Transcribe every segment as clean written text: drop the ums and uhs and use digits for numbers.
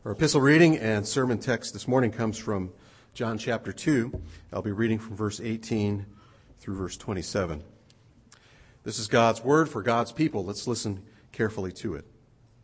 Our epistle reading and sermon text this morning comes from John chapter 2. I'll be reading from verse 18 through verse 27. This is God's word for God's people. Let's listen carefully to it.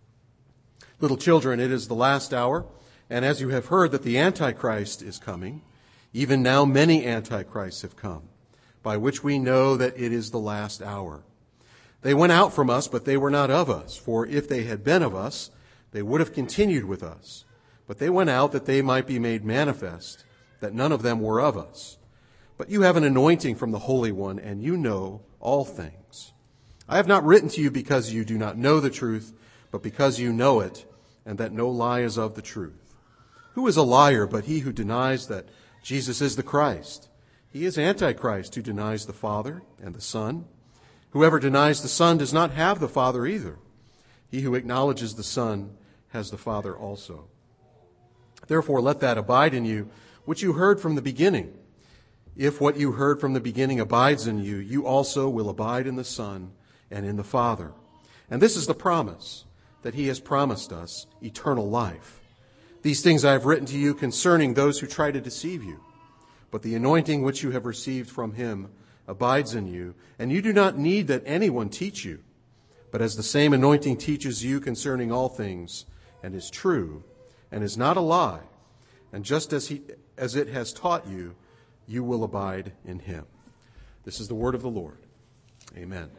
Little children, it is the last hour, and as you have heard that the Antichrist is coming, even now many Antichrists have come, by which we know that it is the last hour. They went out from us, but they were not of us, for if they had been of us, they would have continued with us. But they went out that they might be made manifest, that none of them were of us. But you have an anointing from the Holy One, and you know all things. I have not written to you because you do not know the truth, but because you know it, and that no lie is of the truth. Who is a liar but he who denies that Jesus is the Christ? He is Antichrist, who denies the Father and the Son. Whoever denies the Son does not have the Father either. He who acknowledges the Son has the Father also. Therefore, let that abide in you, which you heard from the beginning. If what you heard from the beginning abides in you, you also will abide in the Son and in the Father. And this is the promise, that he has promised us eternal life. These things I have written to you concerning those who try to deceive you. But the anointing which you have received from him abides in you, and you do not need that anyone teach you. But as the same anointing teaches you concerning all things, and is true, and is not a lie, and just as it has taught you, you will abide in him. This is the word of the Lord. Amen.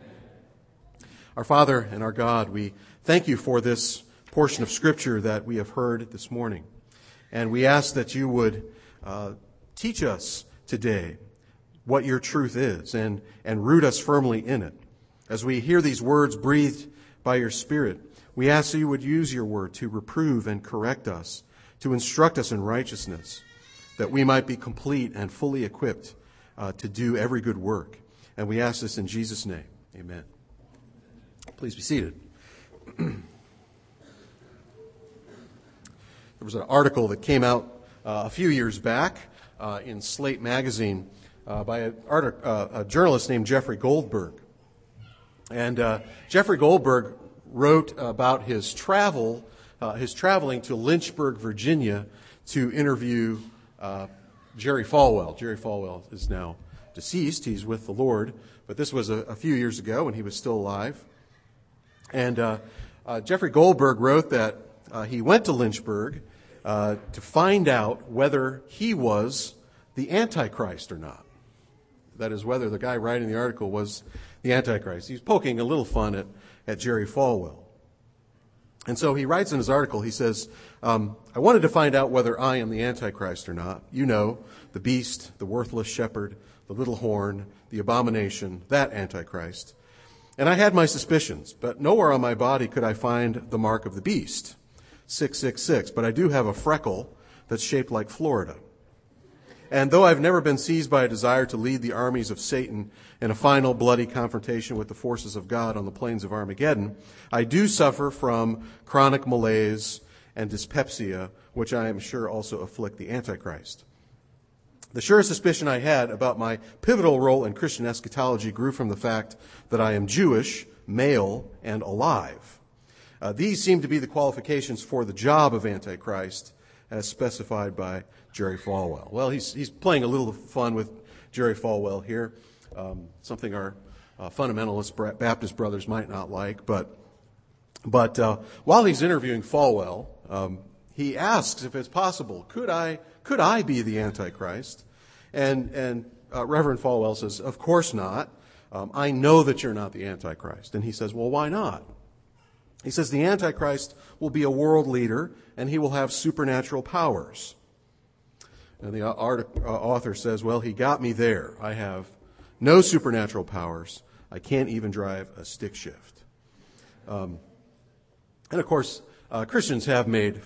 Our Father and our God, we thank you for this portion of Scripture that we have heard this morning. And we ask that you would teach us today what your truth is and root us firmly in it. As we hear these words breathed by your Spirit, we ask that you would use your word to reprove and correct us, to instruct us in righteousness, that we might be complete and fully equipped to do every good work. And we ask this in Jesus' name. Amen. Please be seated. There was an article that came out a few years back in Slate magazine by a journalist named Jeffrey Goldberg. And Jeffrey Goldberg wrote about his traveling to Lynchburg, Virginia, to interview Jerry Falwell. Jerry Falwell is now deceased. He's with the Lord. But this was a few years ago when he was still alive. And Jeffrey Goldberg wrote that he went to Lynchburg to find out whether he was the Antichrist or not. That is, whether the guy writing the article was the Antichrist. He's poking a little fun at Jerry Falwell. And so he writes in his article, he says, I wanted to find out whether I am the Antichrist or not. You know, the beast, the worthless shepherd, the little horn, the abomination, that Antichrist. And I had my suspicions, but nowhere on my body could I find the mark of the beast, 666. But I do have a freckle that's shaped like Florida. And though I've never been seized by a desire to lead the armies of Satan in a final bloody confrontation with the forces of God on the plains of Armageddon, I do suffer from chronic malaise and dyspepsia, which I am sure also afflict the Antichrist. The sure suspicion I had about my pivotal role in Christian eschatology grew from the fact that I am Jewish, male, and alive. These seem to be the qualifications for the job of Antichrist, as specified by Jerry Falwell. Well, he's playing a little fun with Jerry Falwell here, something our fundamentalist Baptist brothers might not like. But while he's interviewing Falwell, he asks if it's possible, could I be the Antichrist? And Reverend Falwell says, of course not. I know that you're not the Antichrist. And he says, well, why not? He says the Antichrist will be a world leader and he will have supernatural powers. And the author says, well, he got me there. I have no supernatural powers. I can't even drive a stick shift. And of course, Christians have made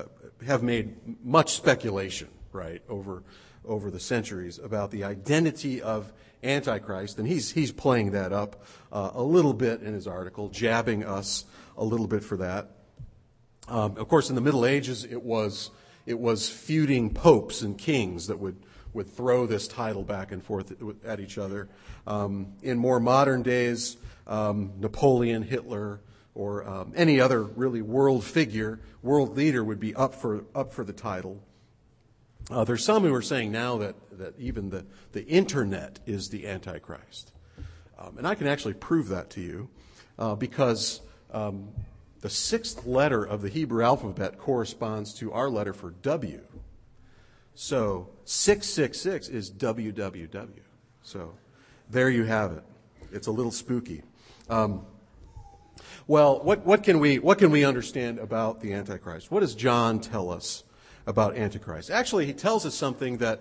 much speculation, right, over the centuries about the identity of Antichrist, and he's playing that up a little bit in his article, jabbing us a little bit for that. Of course, in the Middle Ages, it was feuding popes and kings that would throw this title back and forth at each other. In more modern days, Napoleon, Hitler, any other really world figure, world leader would be up for the title. There's some who are saying now that even the internet is the Antichrist. And I can actually prove that to you because the sixth letter of the Hebrew alphabet corresponds to our letter for W. So 666 is WWW. So there you have it. It's a little spooky. Well, what can we understand about the Antichrist? What does John tell us about Antichrist? Actually, he tells us something that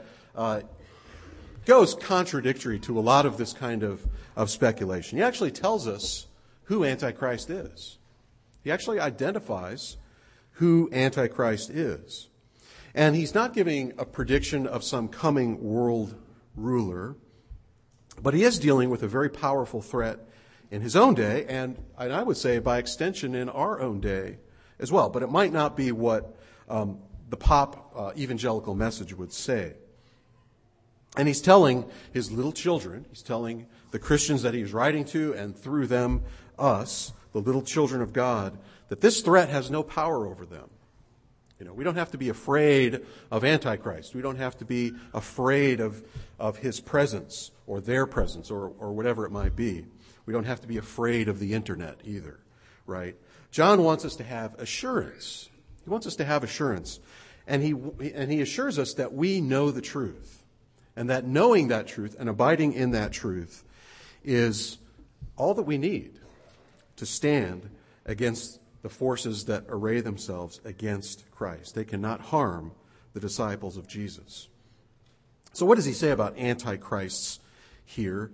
goes contradictory to a lot of this kind of speculation. He actually tells us who Antichrist is. He actually identifies who Antichrist is. And he's not giving a prediction of some coming world ruler, but he is dealing with a very powerful threat in his own day, and I would say by extension in our own day as well. But it might not be what the pop evangelical message would say. And he's telling his little children, he's telling the Christians that he's writing to, and through them, us, the little children of God, that this threat has no power over them. We don't have to be afraid of Antichrist. We don't have to be afraid of his presence or their presence or whatever it might be. We don't have to be afraid of the internet either, right? John wants us to have assurance. He wants us to have assurance. And he assures us that we know the truth. And that knowing that truth and abiding in that truth is all that we need to stand against the forces that array themselves against Christ. They cannot harm the disciples of Jesus. So what does he say about antichrists here?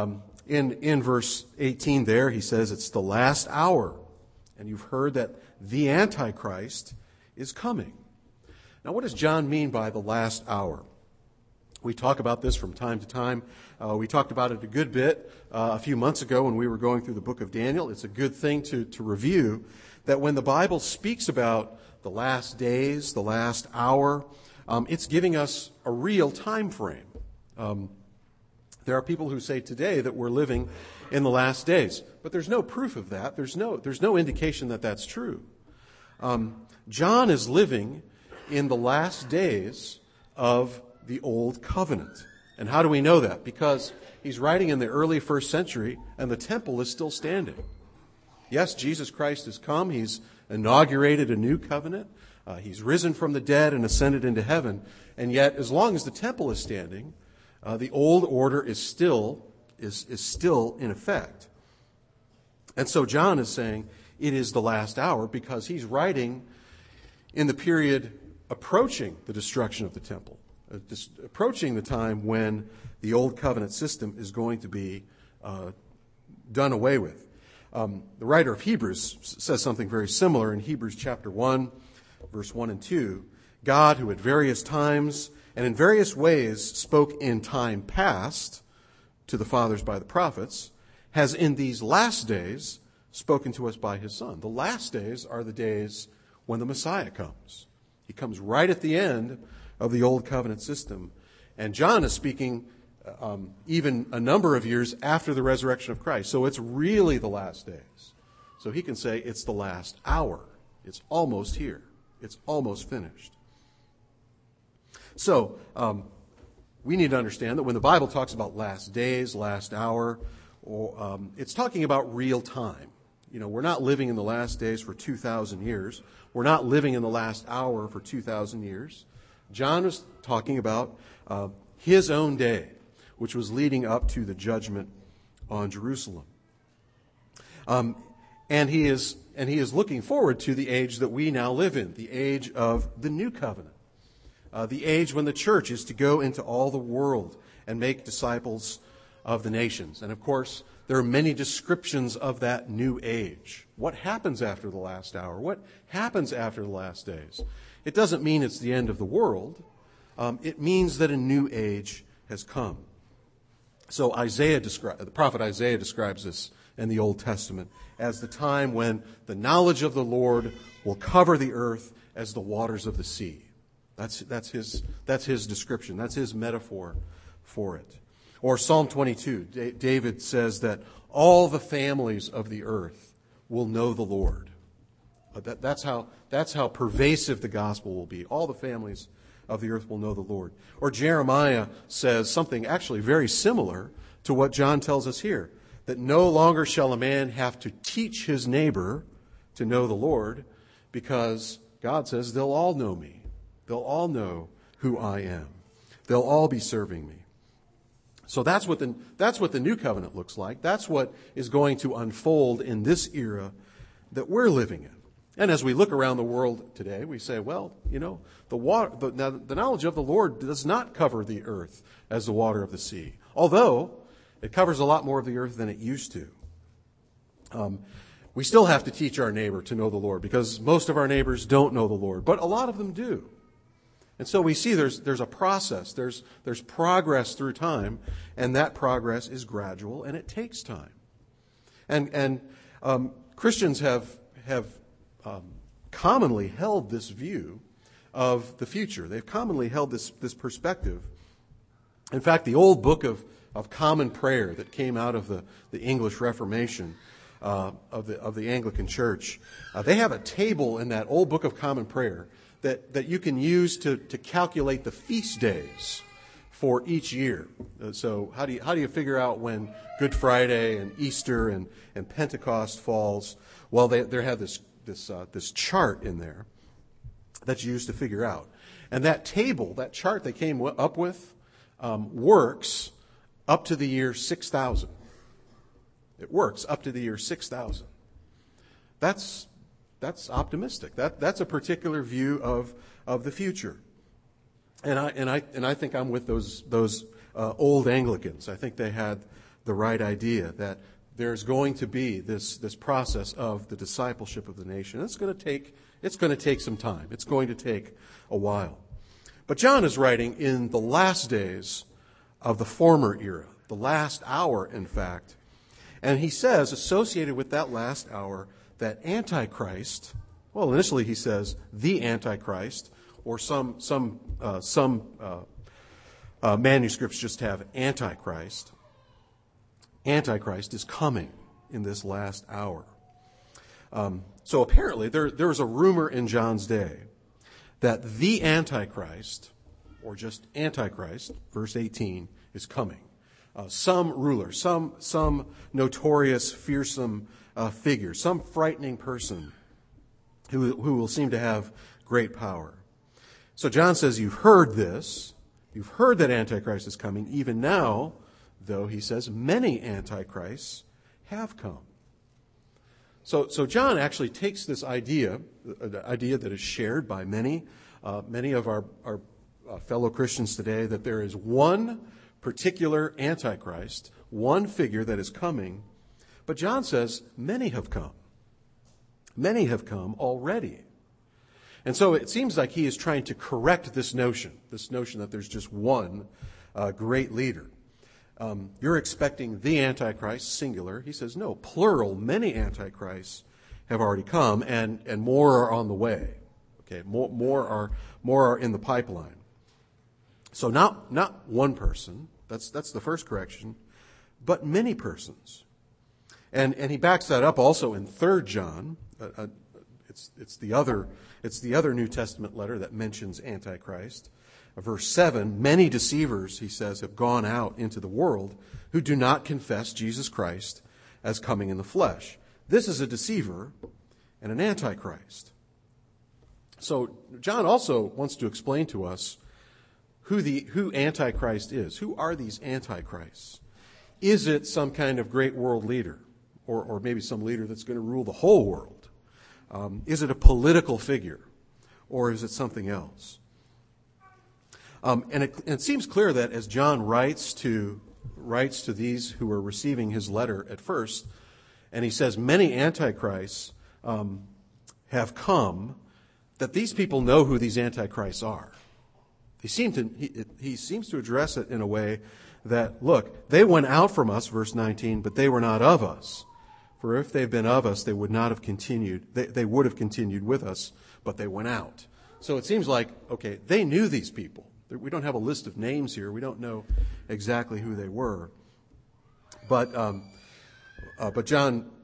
In verse 18 there, he says it's the last hour. And you've heard that the Antichrist is coming. Now, what does John mean by the last hour? We talk about this from time to time. We talked about it a good bit a few months ago when we were going through the book of Daniel. It's a good thing to review that when the Bible speaks about the last days, the last hour, it's giving us a real time frame. There are people who say today that we're living in the last days, but there's no proof of that. There's no indication that that's true. John is living in the last days of the Old Covenant. And how do we know that? Because he's writing in the early first century and the temple is still standing. Yes, Jesus Christ has come. He's inaugurated a new covenant. He's risen from the dead and ascended into heaven. And yet, as long as the temple is standing, the old order is still in effect. And so John is saying it is the last hour because he's writing in the period approaching the destruction of the temple, approaching the time when the old covenant system is going to be done away with. The writer of Hebrews says something very similar in Hebrews chapter 1, verse 1 and 2. God, who at various times and in various ways spoke in time past to the fathers by the prophets, has in these last days spoken to us by his Son. The last days are the days when the Messiah comes. He comes right at the end of the old covenant system. And John is speaking even a number of years after the resurrection of Christ. So it's really the last days. So he can say it's the last hour. It's almost here. It's almost finished. So we need to understand that when the Bible talks about last days, last hour, it's talking about real time. We're not living in the last days for 2,000 years. We're not living in the last hour for 2,000 years. John was talking about his own day, which was leading up to the judgment on Jerusalem. And he is looking forward to the age that we now live in, the age of the new covenant, the age when the church is to go into all the world and make disciples of the nations. And of course, there are many descriptions of that new age. What happens after the last hour? What happens after the last days? It doesn't mean it's the end of the world. It means that a new age has come. So the prophet Isaiah describes this in the Old Testament as the time when the knowledge of the Lord will cover the earth as the waters of the sea. That's his description. That's his metaphor for it. Or Psalm 22, David says that all the families of the earth will know the Lord. That's how pervasive the gospel will be. All the families of the earth will know the Lord. Or Jeremiah says something actually very similar to what John tells us here, that no longer shall a man have to teach his neighbor to know the Lord, because God says they'll all know me. They'll all know who I am. They'll all be serving me. So that's what the new covenant looks like. That's what is going to unfold in this era that we're living in. And as we look around the world today, we say, well, the knowledge of the Lord does not cover the earth as the water of the sea, although it covers a lot more of the earth than it used to. We still have to teach our neighbor to know the Lord, because most of our neighbors don't know the Lord, but a lot of them do. And so we see there's a process, there's progress through time, and that progress is gradual and it takes time. And Christians have commonly held this view of the future. They've commonly held this perspective. In fact, the old book of common prayer that came out of the English Reformation of the Anglican Church, they have a table in that old book of common prayer that you can use to calculate the feast days for each year. So how do you figure out when Good Friday and Easter and Pentecost falls? Well, they have this chart in there that's used to figure out. And that table, that chart they came up with, works up to the year 6000. It works up to the year 6000. That's optimistic. That's a particular view of the future. And I think I'm with those old Anglicans. I think they had the right idea that there's going to be this process of the discipleship of the nation. It's going to take some time. It's going to take a while. But John is writing in the last days of the former era, the last hour, in fact. And he says, associated with that last hour, that Antichrist, well, initially he says the Antichrist, or some manuscripts just have Antichrist. Antichrist is coming in this last hour. So apparently there was a rumor in John's day that the Antichrist, or just Antichrist, verse 18, is coming. Some ruler, some notorious, fearsome figure, some frightening person who will seem to have great power. So John says, you've heard this. You've heard that Antichrist is coming. Even now, though, he says, many Antichrists have come. So John actually takes this idea, the idea that is shared by many of our fellow Christians today, that there is one particular Antichrist, one figure that is coming. But John says, many have come. Many have come already. And so it seems like he is trying to correct this notion that there's just one great leader. You're expecting the Antichrist, singular. He says, no, plural, many Antichrists have already come, and more are on the way. Okay, more are in the pipeline. So not one person, that's the first correction, but many persons. And he backs that up also in 3 John. It's the other New Testament letter that mentions Antichrist. Verse 7, many deceivers, he says, have gone out into the world who do not confess Jesus Christ as coming in the flesh. This is a deceiver and an Antichrist. So John also wants to explain to us who Antichrist is. Who are these Antichrists? Is it some kind of great world leader? Or maybe some leader that's going to rule the whole world? Is it a political figure? Or is it something else? And it seems clear that as John writes to these who are receiving his letter at first, and he says many Antichrists have come, that these people know who these Antichrists are. He seems to address it in a way that, look, they went out from us, verse 19, but they were not of us. For if they've been of us, they would not have continued. They would have continued with us, but they went out. So it seems like, okay, they knew these people. We don't have a list of names here. We don't know exactly who they were. But John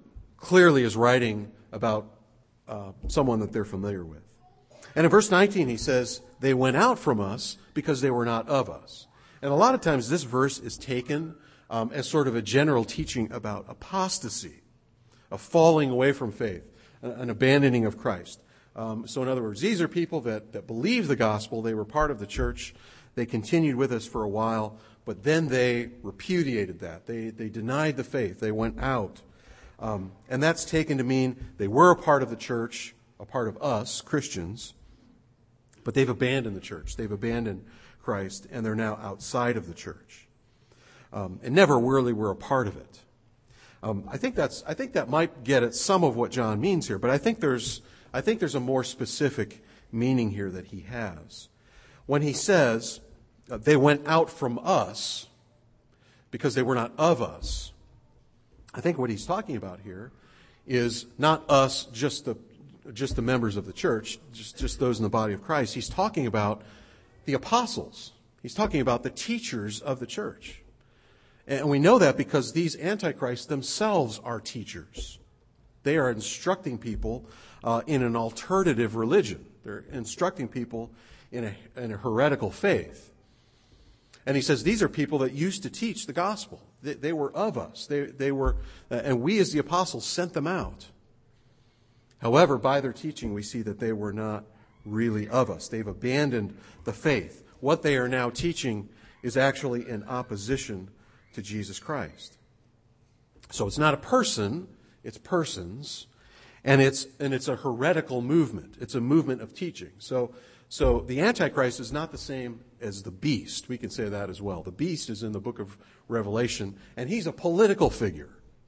clearly is writing about someone that they're familiar with. And in verse 19 he says, they went out from us because they were not of us. And a lot of times this verse is taken as sort of a general teaching about apostasy, a falling away from faith, an abandoning of Christ. So in other words, these are people that believe the gospel. They were part of the church. They continued with us for a while, but then they repudiated that. They denied the faith. They went out. And that's taken to mean they were a part of the church, a part of us, Christians, but they've abandoned the church. They've abandoned Christ, and they're now outside of the church. And never really were a part of it. I think that might get at some of what John means here, but I think there's a more specific meaning here that he has. When he says they went out from us because they were not of us, I think what he's talking about here is not us, just the members of the church, just those in the body of Christ. He's talking about the apostles. He's talking about the teachers of the church. And we know that because these antichrists themselves are teachers. They are instructing people in an alternative religion. They're instructing people in a heretical faith. And he says these are people that used to teach the gospel. They were of us. They were, and we as the apostles sent them out. However, by their teaching, we see that they were not really of us. They've abandoned the faith. What they are now teaching is actually in opposition to Jesus Christ. So it's not a person, it's persons, and it's a heretical movement. It's a movement of teaching. So the Antichrist is not the same as the beast. We can say that as well. The beast is in the book of Revelation, and he's a political figure.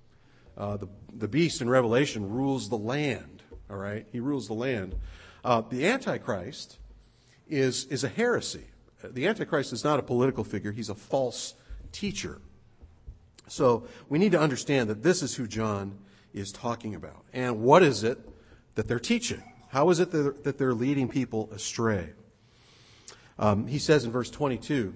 The beast in Revelation rules the land. All right, he rules the land. The Antichrist is a heresy. The Antichrist is not a political figure. He's a false teacher. So we need to understand that this is who John is talking about. And what is it that they're teaching? How is it that they're leading people astray? He says in verse 22,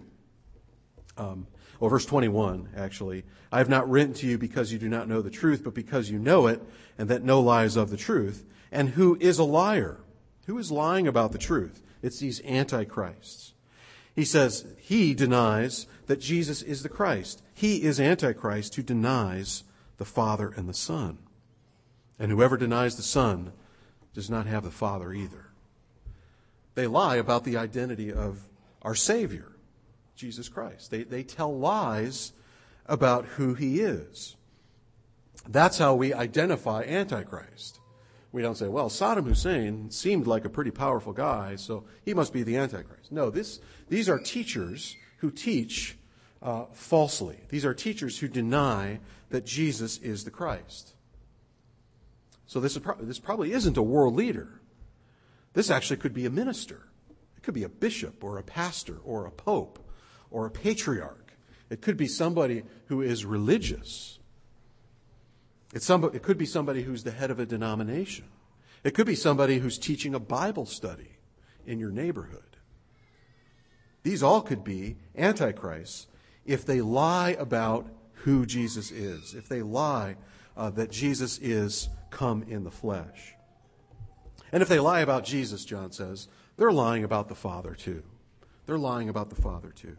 verse 21, actually, I have not written to you because you do not know the truth, but because you know it, and that no lie is of the truth. And who is a liar? Who is lying about the truth? It's these antichrists. He says he denies that Jesus is the Christ. He is Antichrist who denies the Father and the Son. And whoever denies the Son does not have the Father either. They lie about the identity of our Savior, Jesus Christ. They tell lies about who he is. That's how we identify Antichrist. We don't say, well, Saddam Hussein seemed like a pretty powerful guy, so he must be the Antichrist. No, these are teachers who teach falsely. These are teachers who deny that Jesus is the Christ. So this probably isn't a world leader. This actually could be a minister. It could be a bishop or a pastor or a pope or a patriarch. It could be somebody who is religious. It could be somebody who's the head of a denomination. It could be somebody who's teaching a Bible study in your neighborhood. These all could be antichrists if they lie about who Jesus is, if they lie that Jesus is come in the flesh. And if they lie about Jesus, John says, they're lying about the Father too. They're lying about the Father too.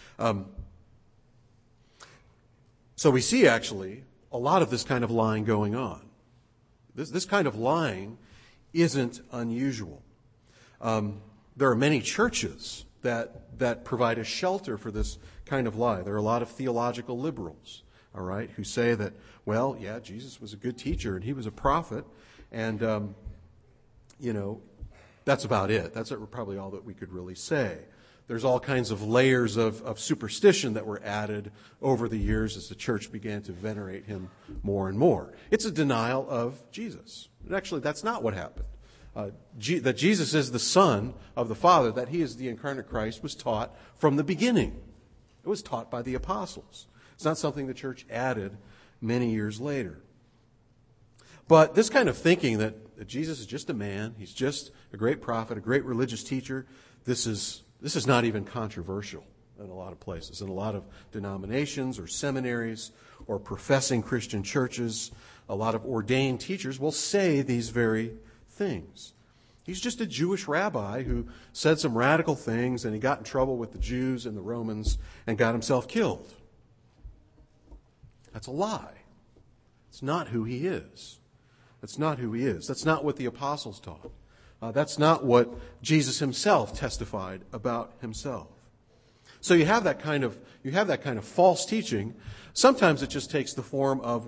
So we see actually a lot of this kind of lying going on. This kind of lying isn't unusual. There are many churches that provide a shelter for this kind of lie. There are a lot of theological liberals, all right, who say that, well, yeah, Jesus was a good teacher and he was a prophet, and that's about it. That's probably all that we could really say. There's all kinds of layers of superstition that were added over the years as the church began to venerate him more and more. It's a denial of Jesus. And actually, that's not what happened. That Jesus is the Son of the Father, that he is the incarnate Christ, was taught from the beginning. It was taught by the apostles. It's not something the church added many years later. But this kind of thinking that Jesus is just a man, he's just a great prophet, a great religious teacher, this is not even controversial in a lot of places. In a lot of denominations or seminaries or professing Christian churches, a lot of ordained teachers will say these very things. He's just a Jewish rabbi who said some radical things, and he got in trouble with the Jews and the Romans and got himself killed. That's a lie. It's not who he is. That's not who he is. That's not what the apostles taught. That's not what Jesus himself testified about himself. So you have that kind of false teaching. Sometimes it just takes the form of,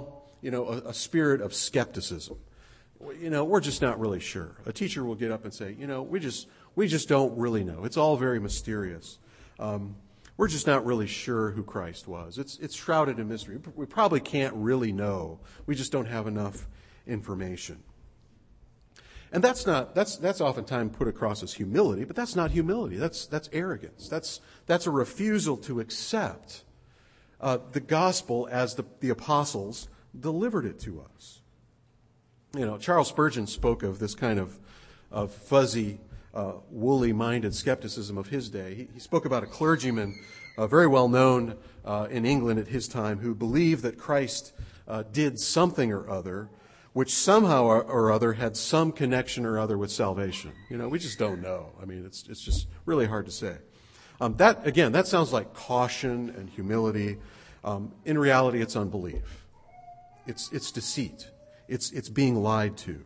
a spirit of skepticism. We're just not really sure. A teacher will get up and say, we just don't really know. It's all very mysterious. We're just not really sure who Christ was. It's shrouded in mystery. We probably can't really know. We just don't have enough information. And that's oftentimes put across as humility, but that's not humility. That's arrogance. That's a refusal to accept the gospel as the apostles delivered it to us. Charles Spurgeon spoke of this kind of fuzzy, woolly-minded skepticism of his day. He spoke about a clergyman, very well known in England at his time, who believed that Christ did something or other, which somehow or other had some connection or other with salvation. We just don't know. I mean, it's just really hard to say. That sounds like caution and humility. In reality, it's unbelief. It's deceit. It's being lied to.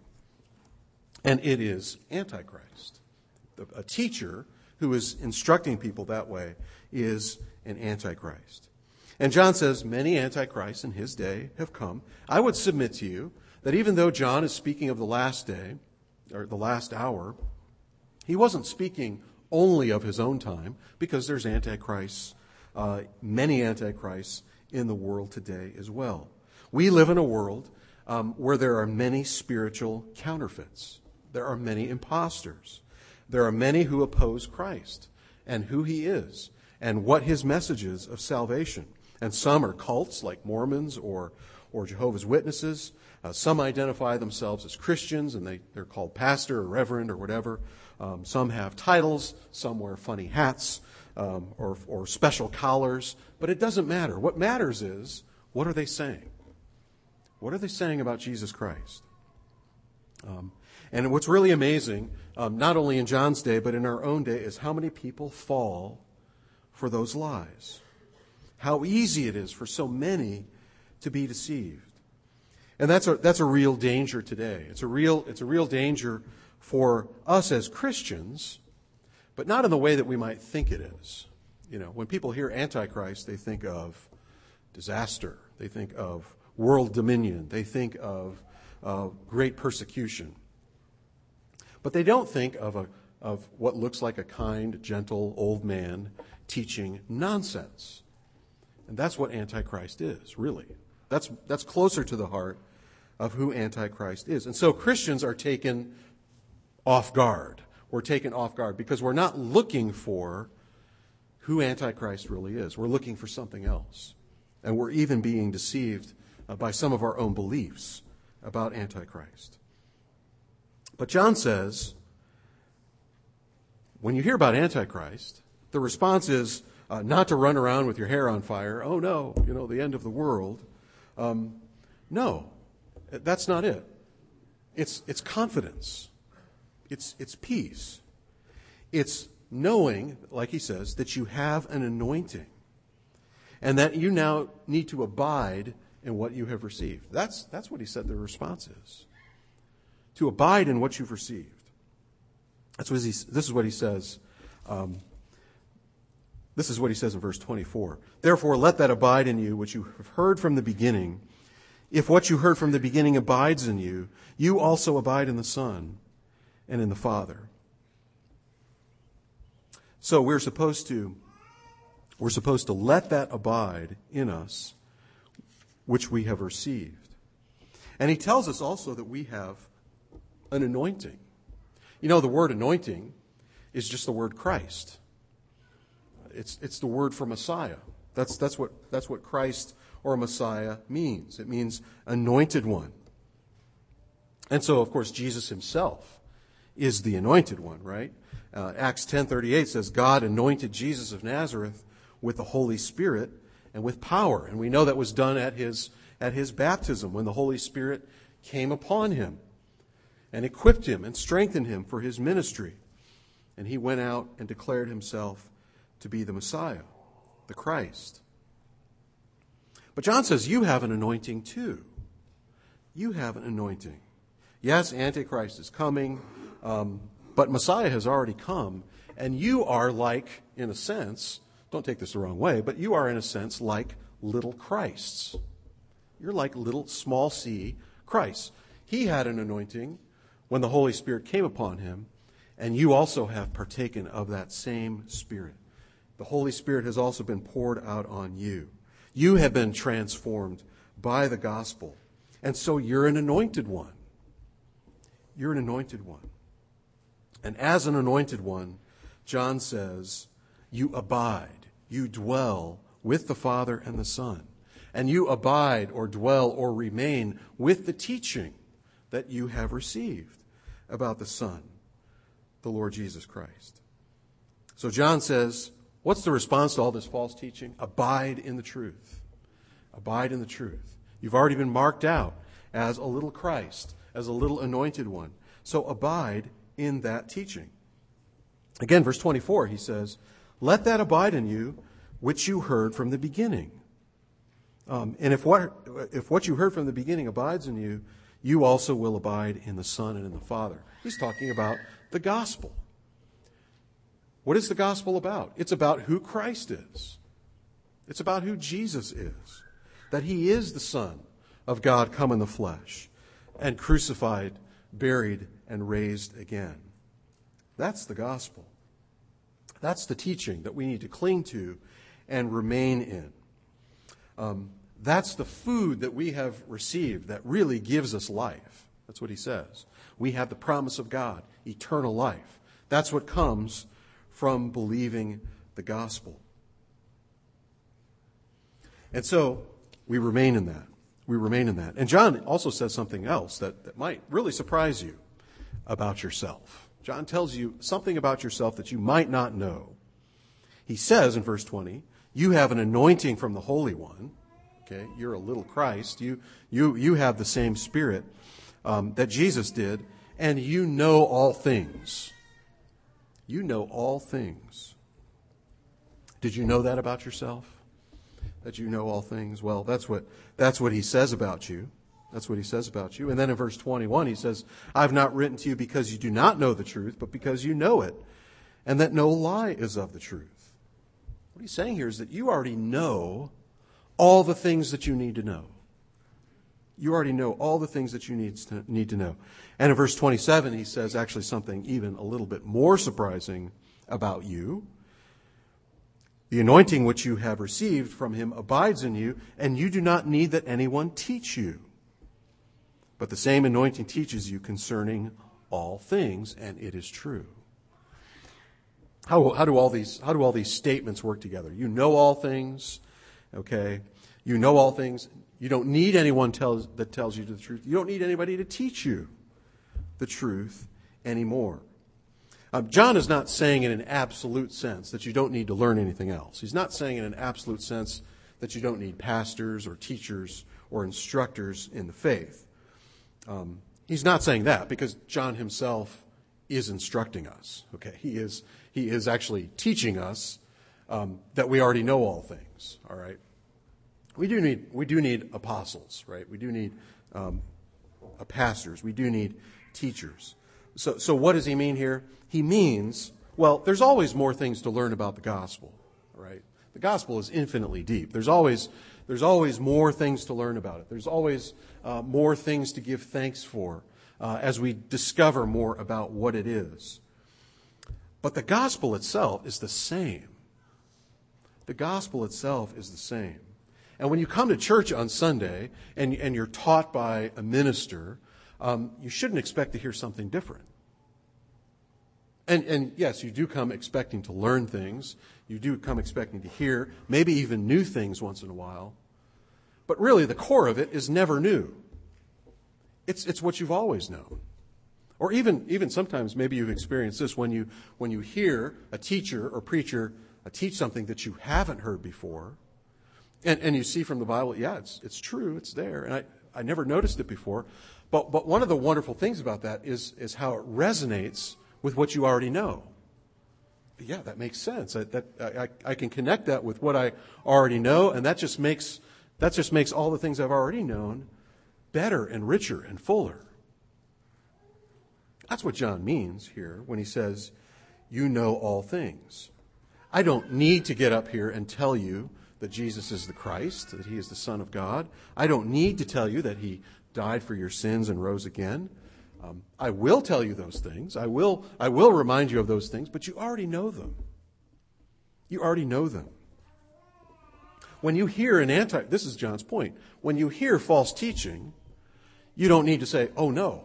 And it is Antichrist. A teacher who is instructing people that way is an Antichrist. And John says many Antichrists in his day have come. I would submit to you that even though John is speaking of the last day, or the last hour, he wasn't speaking only of his own time, because there's Antichrists, many Antichrists in the world today as well. We live in a world where there are many spiritual counterfeits. There are many imposters. There are many who oppose Christ and who he is and what his message is of salvation. And some are cults like Mormons or Jehovah's Witnesses. Some identify themselves as Christians, and they're called pastor or reverend or whatever. Some have titles. Some wear funny hats or special collars. But it doesn't matter. What matters is, what are they saying? What are they saying about Jesus Christ? And what's really amazing, not only in John's day, but in our own day, is how many people fall for those lies. How easy it is for so many to be deceived. And that's a real danger today. It's a real danger for us as Christians, but not in the way that we might think it is. When people hear Antichrist, they think of disaster. They think of world dominion. They think of great persecution. But they don't think of what looks like a kind, gentle old man teaching nonsense. And that's what Antichrist is, really. That's closer to the heart of who Antichrist is. And so Christians are taken off guard. We're taken off guard because we're not looking for who Antichrist really is. We're looking for something else. And we're even being deceived by some of our own beliefs about Antichrist. But John says, when you hear about Antichrist, the response is not to run around with your hair on fire. Oh no, the end of the world. No, that's not it. It's confidence. It's peace. It's knowing, like he says, that you have an anointing and that you now need to abide in what you have received. That's what he said the response is. To abide in what you've received. This is what he says. This is what he says in verse 24. Therefore, let that abide in you which you have heard from the beginning. If what you heard from the beginning abides in you, you also abide in the Son and in the Father. So we're supposed to let that abide in us, which we have received. And he tells us also that we have an anointing. The word anointing is just the word Christ. It's the word for Messiah. That's what Christ or Messiah means. It means anointed one. And so, of course, Jesus himself is the anointed one, right? Acts 10:38 says, God anointed Jesus of Nazareth with the Holy Spirit and with power. And we know that was done at his at his baptism when the Holy Spirit came upon him and equipped him and strengthened him for his ministry. And he went out and declared himself to be the Messiah, the Christ. But John says, you have an anointing too. You have an anointing. Yes, Antichrist is coming, but Messiah has already come. And you are like, in a sense, don't take this the wrong way, but you are in a sense like little Christs. You're like little small c Christs. He had an anointing when the Holy Spirit came upon him, and you also have partaken of that same Spirit. The Holy Spirit has also been poured out on you. You have been transformed by the gospel. And so you're an anointed one. You're an anointed one. And as an anointed one, John says, you abide, you dwell with the Father and the Son. And you abide or dwell or remain with the teaching that you have received about the Son, the Lord Jesus Christ. So John says, what's the response to all this false teaching? Abide in the truth. Abide in the truth. You've already been marked out as a little Christ, as a little anointed one. So abide in that teaching. Again, verse 24, he says, let that abide in you which you heard from the beginning. And if what you heard from the beginning abides in you, you also will abide in the Son and in the Father. He's talking about the gospel. What is the gospel about? It's about who Christ is. It's about who Jesus is. That he is the Son of God come in the flesh and crucified, buried, and raised again. That's the gospel. That's the teaching that we need to cling to and remain in. That's the food that we have received that really gives us life. That's what he says. We have the promise of God, eternal life. That's what comes from believing the gospel. And so we remain in that. We remain in that. And John also says something else that might really surprise you about yourself. John tells you something about yourself that you might not know. He says in verse 20, you have an anointing from the Holy One. Okay, you're a little Christ. You have the same Spirit that Jesus did, and you know all things. You know all things. Did you know that about yourself? That you know all things? Well, that's what he says about you. That's what he says about you. And then in verse 21, he says, I've not written to you because you do not know the truth, but because you know it, and that no lie is of the truth. What he's saying here is that you already know all the things that you need to know. You already know all the things that you need to know. And in verse 27, he says actually something even a little bit more surprising about you. The anointing which you have received from him abides in you, and you do not need that anyone teach you. But the same anointing teaches you concerning all things, and it is true. How do all these statements work together? You know all things, okay? You know all things. You don't need anyone that tells you the truth. You don't need anybody to teach you the truth anymore. John is not saying in an absolute sense that you don't need to learn anything else. He's not saying in an absolute sense that you don't need pastors or teachers or instructors in the faith. He's not saying that because John himself is instructing us. Okay, he is actually teaching us that we already know all things. All right, we do need apostles, right? We do need pastors. We do need teachers. So what does he mean here? He means, well, there's always more things to learn about the gospel, right? The gospel is infinitely deep. There's always more things to learn about it. There's always more things to give thanks for as we discover more about what it is. But the gospel itself is the same. The gospel itself is the same. And when you come to church on Sunday and you're taught by a minister, you shouldn't expect to hear something different. And yes, you do come expecting to learn things. You do come expecting to hear, maybe even new things once in a while. But really, the core of it is never new. It's what you've always known. Or even sometimes maybe you've experienced this when you hear a teacher or preacher teach something that you haven't heard before. And you see from the Bible, yeah, it's true, it's there. And I never noticed it before. But one of the wonderful things about that is how it resonates with what you already know. Yeah, that makes sense. I can connect that with what I already know, and that just makes all the things I've already known better and richer and fuller. That's what John means here when he says, you know all things. I don't need to get up here and tell you that Jesus is the Christ, that he is the Son of God. I don't need to tell you that he died for your sins and rose again. I will tell you those things. I will remind you of those things, but you already know them. You already know them. When you hear this is John's point, when you hear false teaching, you don't need to say, oh no,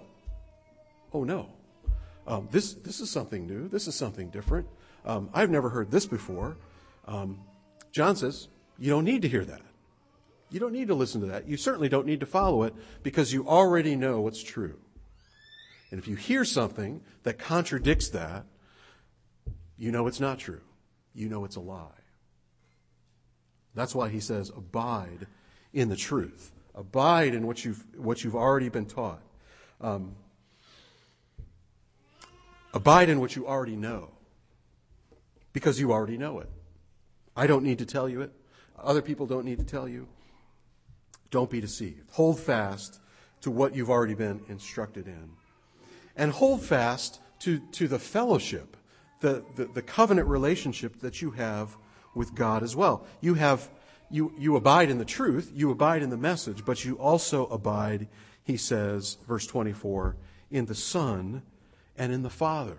this is something new, this is something different. I've never heard this before. John says, you don't need to hear that. You don't need to listen to that. You certainly don't need to follow it because you already know what's true. And if you hear something that contradicts that, you know it's not true. You know it's a lie. That's why he says, abide in the truth. Abide in what you've already been taught. Abide in what you already know. Because you already know it. I don't need to tell you it. Other people don't need to tell you. Don't be deceived. Hold fast to what you've already been instructed in. And hold fast to the fellowship, the covenant relationship that you have with God as well. You abide in the truth, you abide in the message, but you also abide, he says, verse 24, in the Son and in the Father.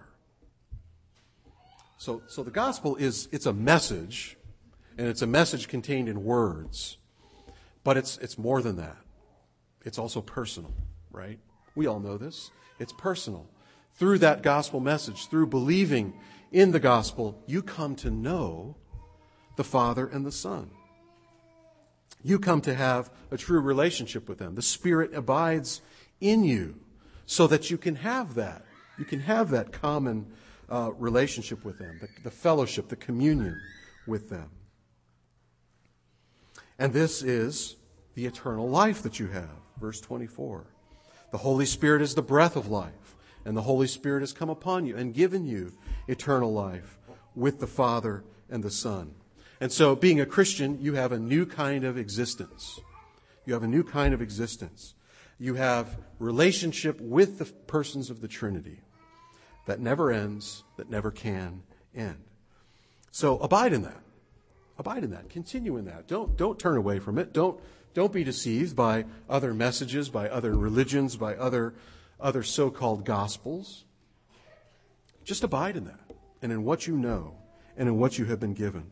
So the gospel it's a message, and it's a message contained in words, but it's more than that. It's also personal, right? We all know this. It's personal. Through that gospel message, through believing in the gospel, you come to know the Father and the Son. You come to have a true relationship with them. The Spirit abides in you so that you can have that. You can have that common relationship with them, the fellowship, the communion with them. And this is the eternal life that you have. Verse 24. The Holy Spirit is the breath of life, and the Holy Spirit has come upon you and given you eternal life with the Father and the Son. And so, being a Christian, you have a new kind of existence. You have a new kind of existence. You have relationship with the persons of the Trinity that never ends, that never can end. So, abide in that. Abide in that. Continue in that. Don't turn away from it. Don't be deceived by other messages, by other religions, by other so-called gospels. Just abide in that and in what you know and in what you have been given.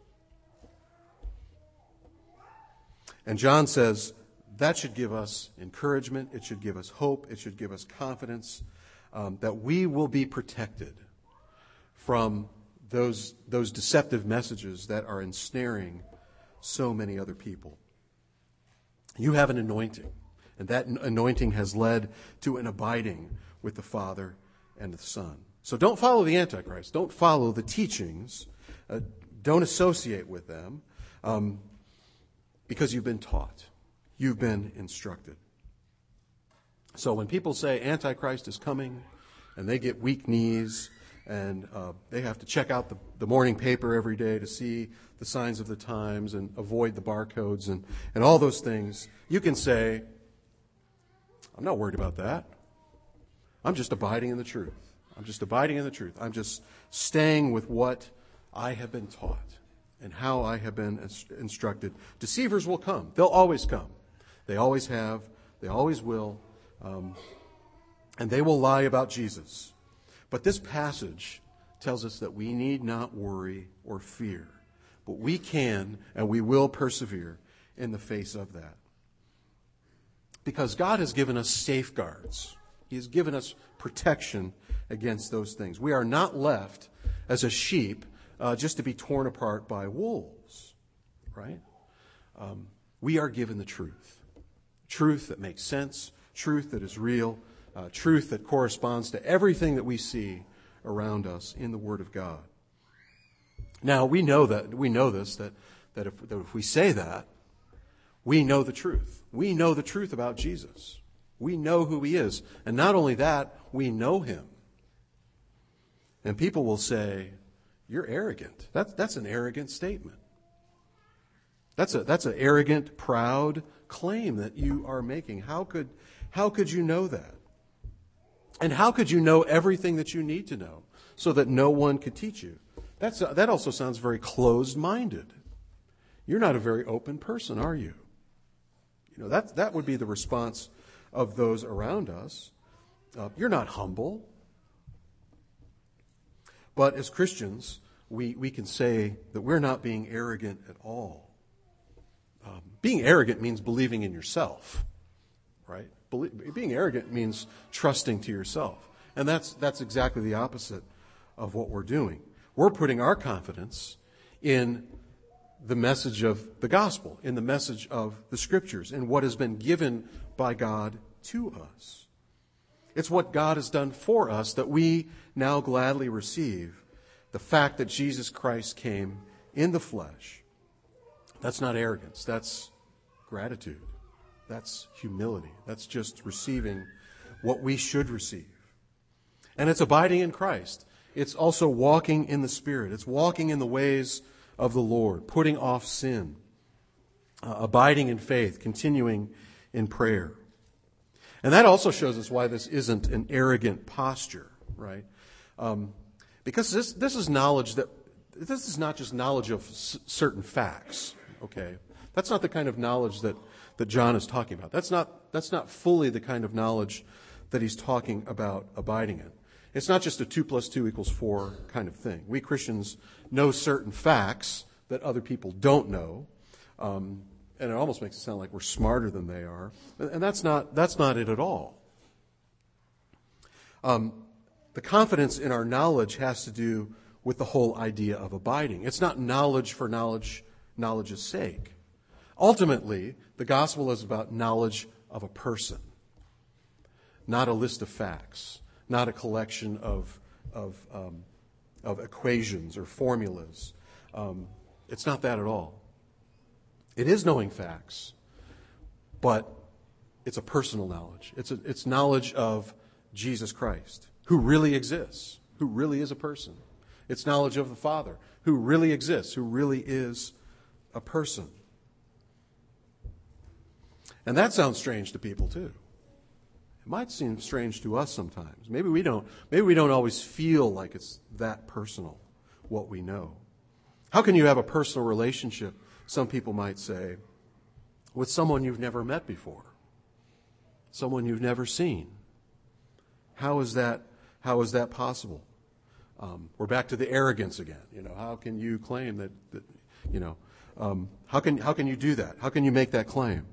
And John says that should give us encouragement. It should give us hope. It should give us confidence that we will be protected from those deceptive messages that are ensnaring so many other people. You have an anointing, and that anointing has led to an abiding with the Father and the Son. So don't follow the Antichrist. Don't follow the teachings. Don't associate with them because you've been taught. You've been instructed. So when people say Antichrist is coming and they get weak knees and they have to check out the morning paper every day to see the signs of the times and avoid the barcodes and all those things, you can say, I'm not worried about that. I'm just abiding in the truth. I'm just abiding in the truth. I'm just staying with what I have been taught and how I have been instructed. Deceivers will come. They'll always come. They always have. They always will. And they will lie about Jesus. But this passage tells us that we need not worry or fear. But we can and we will persevere in the face of that. Because God has given us safeguards. He has given us protection against those things. We are not left as a sheep just to be torn apart by wolves, right? We are given the truth. Truth that makes sense, truth that is real, truth that corresponds to everything that we see around us in the Word of God. Now, we know this, that if we say that, We know the truth. We know the truth about Jesus. We know who he is. And not only that, we know him. And people will say, you're arrogant. That's an arrogant statement. That's an arrogant, proud claim that you are making. How could you know that? And how could you know everything that you need to know so that no one could teach you? That also sounds very closed-minded. You're not a very open person, are you? You know, that would be the response of those around us. You're not humble. But as Christians, we can say that we're not being arrogant at all. Being arrogant means believing in yourself, right? Being arrogant means trusting to yourself. And that's exactly the opposite of what we're doing. We're putting our confidence in the message of the gospel, in the message of the scriptures, in what has been given by God to us. It's what God has done for us that we now gladly receive. The fact that Jesus Christ came in the flesh. That's not arrogance. That's gratitude. That's humility. That's just receiving what we should receive. And it's abiding in Christ. It's also walking in the Spirit. It's walking in the ways of the Lord, putting off sin, abiding in faith, continuing in prayer. And that also shows us why this isn't an arrogant posture, right? Because this is knowledge this is not just knowledge of certain facts, okay? That's not the kind of knowledge that John is talking about. That's not fully the kind of knowledge that he's talking about abiding in. It's not just a 2 + 2 = 4 kind of thing. We Christians know certain facts that other people don't know, and it almost makes it sound like we're smarter than they are. And that's not it at all. The confidence in our knowledge has to do with the whole idea of abiding. It's not knowledge for knowledge's sake. Ultimately, the gospel is about knowledge of a person, not a list of facts, not a collection of equations or formulas. It's not that at all. It is knowing facts, but it's a personal knowledge. It's knowledge of Jesus Christ, who really exists, who really is a person. It's knowledge of the Father, who really exists, who really is a person. And that sounds strange to people too. It might seem strange to us sometimes. Maybe we don't always feel like it's that personal, what we know. How can you have a personal relationship, some people might say, with someone you've never met before? Someone you've never seen? How is that possible? We're back to the arrogance again. You know, how can you claim that you know, how can you do that? How can you make that claim?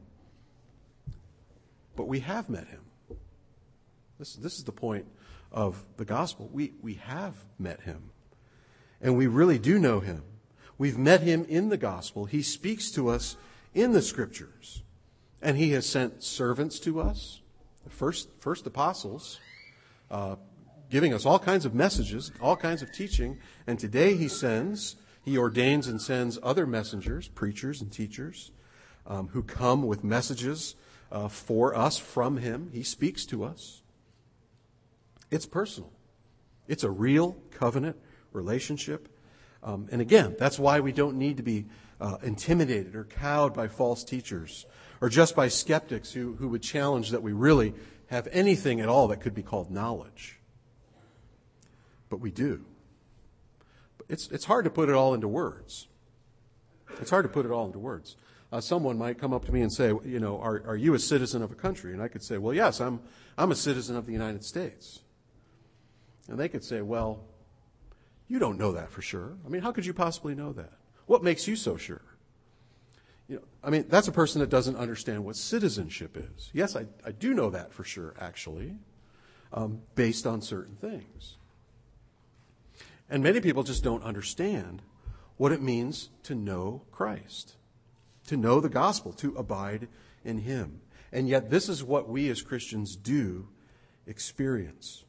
But we have met him. This is the point of the gospel. We have met him. And we really do know him. We've met him in the gospel. He speaks to us in the scriptures. And he has sent servants to us, the first apostles, giving us all kinds of messages, all kinds of teaching. And today he ordains and sends other messengers, preachers and teachers, who come with messages for us from him. He speaks to us. It's personal. It's a real covenant relationship. And again, that's why we don't need to be intimidated or cowed by false teachers or just by skeptics who would challenge that we really have anything at all that could be called knowledge. But we do. It's hard to put it all into words. It's hard to put it all into words. Someone might come up to me and say, you know, are you a citizen of a country? And I could say, well, yes, I'm a citizen of the United States. And they could say, well, you don't know that for sure. I mean, how could you possibly know that? What makes you so sure? You know, I mean, that's a person that doesn't understand what citizenship is. Yes, I do know that for sure, actually, based on certain things. And many people just don't understand what it means to know Christ, to know the gospel, to abide in him. And yet this is what we as Christians do experience.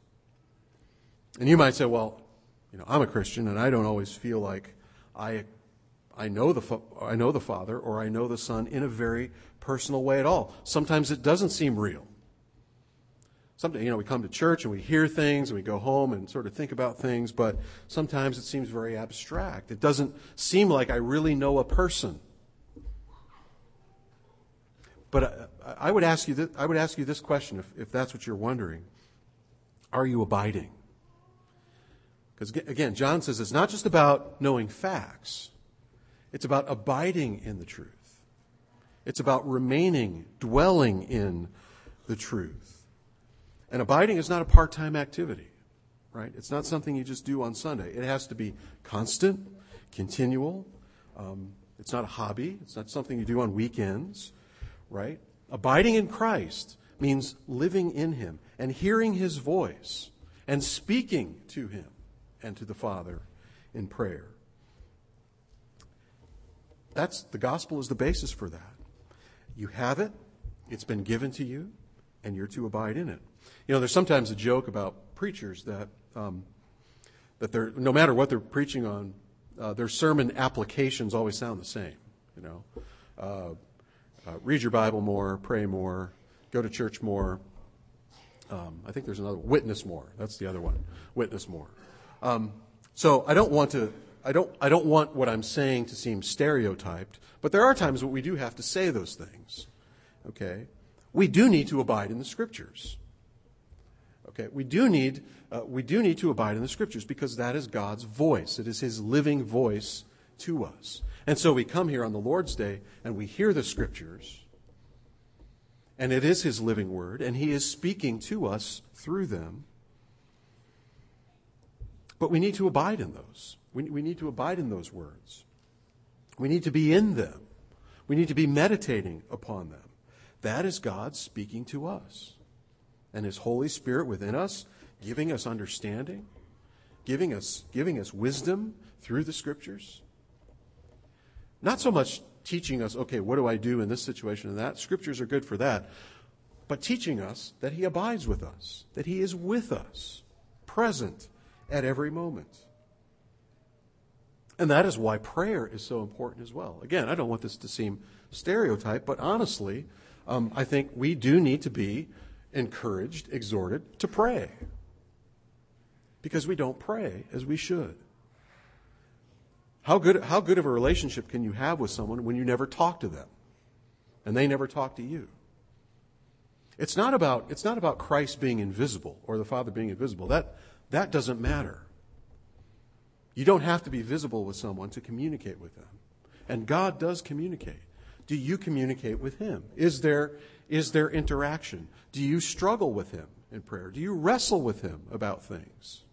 And you might say, well, you know, I'm a Christian and I don't always feel like I I know the Father or I know the Son in a very personal way at all. Sometimes it doesn't seem real. Sometimes, we come to church and we hear things and we go home and sort of think about things, but sometimes it seems very abstract. It doesn't seem like I really know a person. But I would ask you this question, if that's what you're wondering: are you abiding? Because again, John says it's not just about knowing facts; it's about abiding in the truth. It's about remaining, dwelling in the truth. And abiding is not a part-time activity, right? It's not something you just do on Sunday. It has to be constant, continual. It's not a hobby. It's not something you do on weekends. Right? Abiding in Christ means living in Him and hearing His voice and speaking to Him and to the Father in prayer. The gospel is the basis for that. You have it, it's been given to you, and you're to abide in it. There's sometimes a joke about preachers that they're, no matter what they're preaching on, their sermon applications always sound the same. Read your Bible more, pray more, go to church more. I think there's another one. Witness more. That's the other one. Witness more. So I don't want what I'm saying to seem stereotyped, but there are times when we do have to say those things. Okay? We do need to abide in the Scriptures. Okay? We do need to abide in the Scriptures because that is God's voice. It is His living voice to us. And so we come here on the Lord's Day and we hear the Scriptures, and it is His living word, and He is speaking to us through them. But we need to abide in those. We need to abide in those words. We need to be in them. We need to be meditating upon them. That is God speaking to us, and His Holy Spirit within us, giving us understanding, giving us wisdom through the Scriptures. Not so much teaching us, okay, what do I do in this situation and that? Scriptures are good for that. But teaching us that He abides with us, that He is with us, present at every moment. And that is why prayer is so important as well. Again, I don't want this to seem stereotype, but honestly, I think we do need to be encouraged, exhorted to pray. Because we don't pray as we should. How good of a relationship can you have with someone when you never talk to them and they never talk to you? It's not about Christ being invisible or the Father being invisible. That doesn't matter. You don't have to be visible with someone to communicate with them. And God does communicate. Do you communicate with Him? Is there interaction? Do you struggle with Him in prayer? Do you wrestle with Him about things?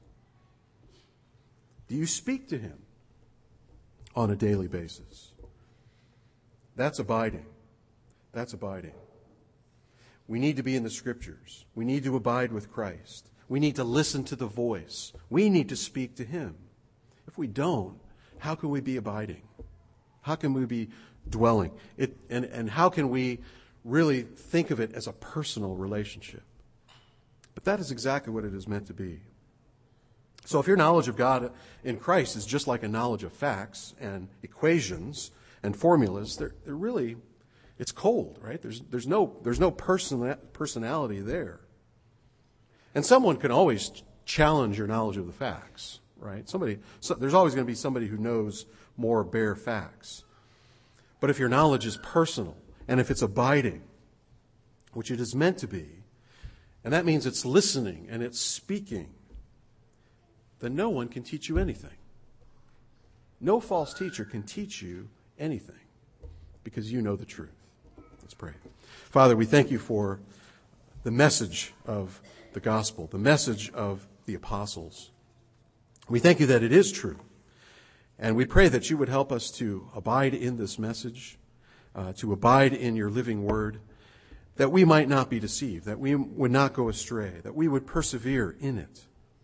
Do you speak to Him on a daily basis? That's abiding. That's abiding. We need to be in the Scriptures. We need to abide with Christ. We need to listen to the voice. We need to speak to Him. If we don't, how can we be abiding? How can we be dwelling? And how can we really think of it as a personal relationship? But that is exactly what it is meant to be. So if your knowledge of God in Christ is just like a knowledge of facts and equations and formulas, they're really, it's cold, right? There's no personality there. And someone can always challenge your knowledge of the facts, right? There's always going to be somebody who knows more bare facts. But if your knowledge is personal, and if it's abiding, which it is meant to be, and that means it's listening and it's speaking, then no one can teach you anything. No false teacher can teach you anything because you know the truth. Let's pray. Father, we thank you for the message of the gospel, the message of the apostles. We thank you that it is true. And we pray that you would help us to abide in this message, to abide in your living word, that we might not be deceived, that we would not go astray, that we would persevere in it.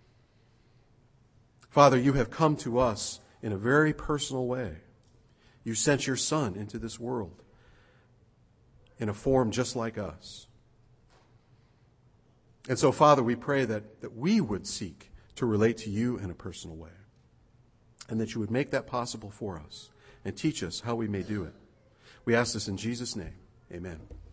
Father, you have come to us in a very personal way. You sent your Son into this world in a form just like us. And so, Father, we pray that we would seek to relate to you in a personal way, and that you would make that possible for us. and teach us how we may do it. We ask this in Jesus' name. Amen.